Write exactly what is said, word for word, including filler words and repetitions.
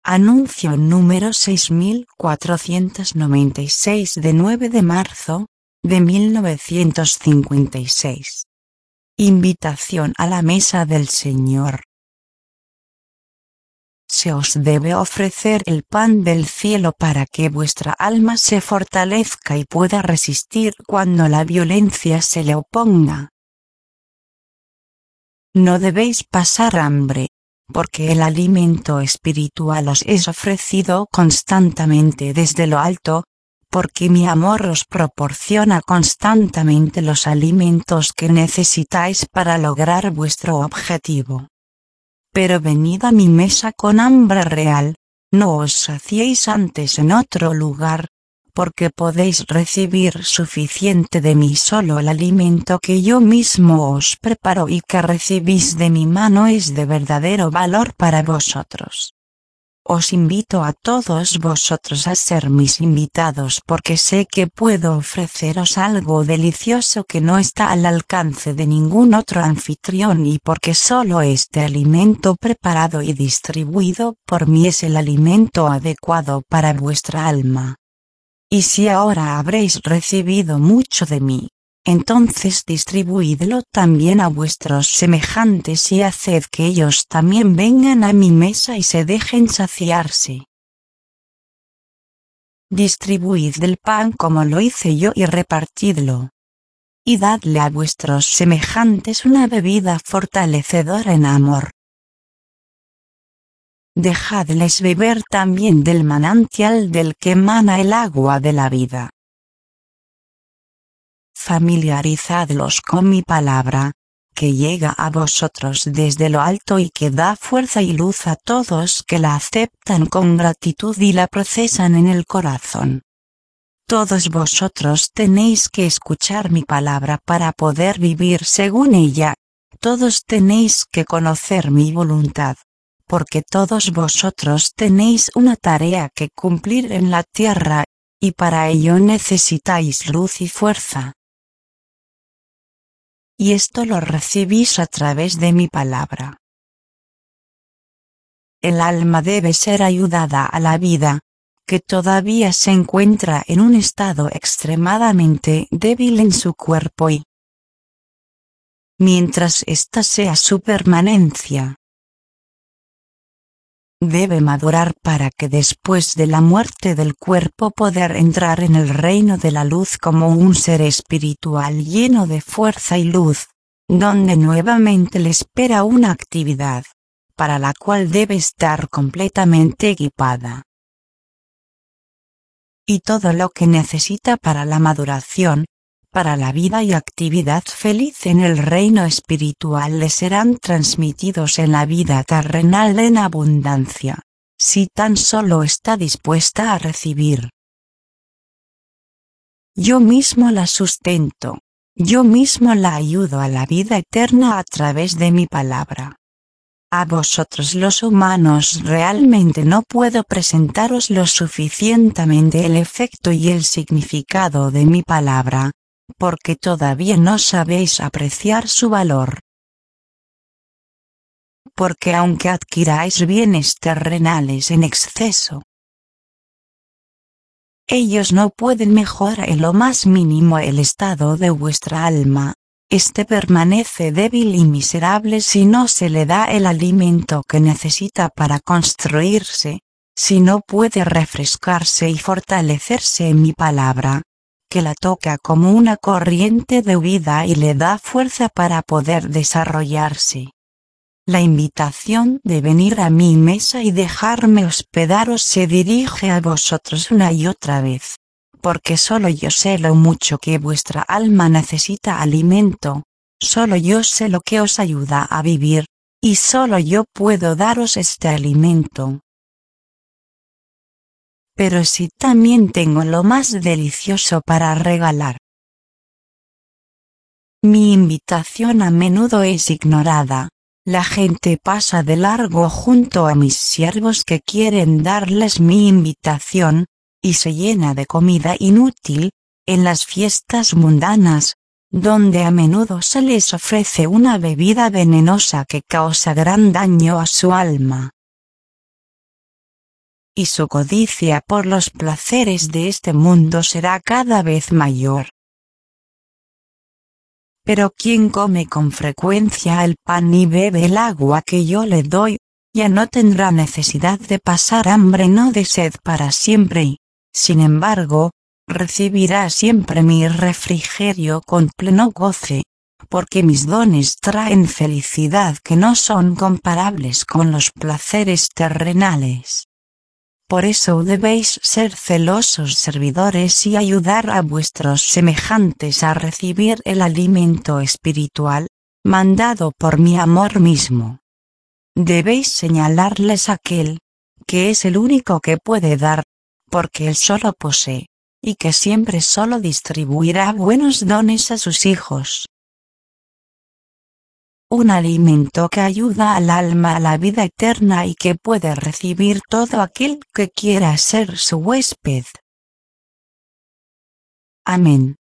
Anuncio número seis mil cuatrocientos noventa y seis de nueve de marzo, de mil novecientos cincuenta y seis. Invitación a la mesa del Señor. Se os debe ofrecer el pan del cielo para que vuestra alma se fortalezca y pueda resistir cuando la violencia se le oponga. No debéis pasar hambre, porque el alimento espiritual os es ofrecido constantemente desde lo alto, porque mi amor os proporciona constantemente los alimentos que necesitáis para lograr vuestro objetivo. Pero venid a mi mesa con hambre real, no os saciéis antes en otro lugar, porque podéis recibir suficiente de mí. Solo el alimento que yo mismo os preparo y que recibís de mi mano es de verdadero valor para vosotros. Os invito a todos vosotros a ser mis invitados porque sé que puedo ofreceros algo delicioso que no está al alcance de ningún otro anfitrión y porque solo este alimento preparado y distribuido por mí es el alimento adecuado para vuestra alma. Y si ahora habréis recibido mucho de mí, entonces distribuidlo también a vuestros semejantes y haced que ellos también vengan a mi mesa y se dejen saciarse. Distribuid del pan como lo hice yo y repartidlo. Y dadle a vuestros semejantes una bebida fortalecedora en amor. Dejadles beber también del manantial del que mana el agua de la vida. Familiarizadlos con mi palabra, que llega a vosotros desde lo alto y que da fuerza y luz a todos que la aceptan con gratitud y la procesan en el corazón. Todos vosotros tenéis que escuchar mi palabra para poder vivir según ella, todos tenéis que conocer mi voluntad, porque todos vosotros tenéis una tarea que cumplir en la tierra, y para ello necesitáis luz y fuerza. Y esto lo recibís a través de mi palabra. El alma debe ser ayudada a la vida, que todavía se encuentra en un estado extremadamente débil en su cuerpo y, mientras esta sea su permanencia, debe madurar para que después de la muerte del cuerpo poder entrar en el reino de la luz como un ser espiritual lleno de fuerza y luz, donde nuevamente le espera una actividad, para la cual debe estar completamente equipada. Y todo lo que necesita para la maduración, para la vida y actividad feliz en el reino espiritual le serán transmitidos en la vida terrenal en abundancia, si tan solo está dispuesta a recibir. Yo mismo la sustento, yo mismo la ayudo a la vida eterna a través de mi palabra. A vosotros los humanos realmente no puedo presentaros lo suficientemente el efecto y el significado de mi palabra, porque todavía no sabéis apreciar su valor. Porque aunque adquiráis bienes terrenales en exceso, ellos no pueden mejorar en lo más mínimo el estado de vuestra alma. Este permanece débil y miserable si no se le da el alimento que necesita para construirse, si no puede refrescarse y fortalecerse en mi palabra, que la toca como una corriente de vida y le da fuerza para poder desarrollarse. La invitación de venir a mi mesa y dejarme hospedaros se dirige a vosotros una y otra vez, porque solo yo sé lo mucho que vuestra alma necesita alimento, solo yo sé lo que os ayuda a vivir, y solo yo puedo daros este alimento. Pero sí también tengo lo más delicioso para regalar. Mi invitación a menudo es ignorada, la gente pasa de largo junto a mis siervos que quieren darles mi invitación, y se llena de comida inútil, en las fiestas mundanas, donde a menudo se les ofrece una bebida venenosa que causa gran daño a su alma. y su codicia por los placeres de este mundo será cada vez mayor. Pero quien come con frecuencia el pan y bebe el agua que yo le doy, ya no tendrá necesidad de pasar hambre no de sed para siempre y, sin embargo, recibirá siempre mi refrigerio con pleno goce, porque mis dones traen felicidad que no son comparables con los placeres terrenales. Por eso debéis ser celosos servidores y ayudar a vuestros semejantes a recibir el alimento espiritual, mandado por mi amor mismo. Debéis señalarles aquel, que es el único que puede dar, porque él solo posee, y que siempre solo distribuirá buenos dones a sus hijos. Un alimento que ayuda al alma a la vida eterna y que puede recibir todo aquel que quiera ser su huésped. Amén.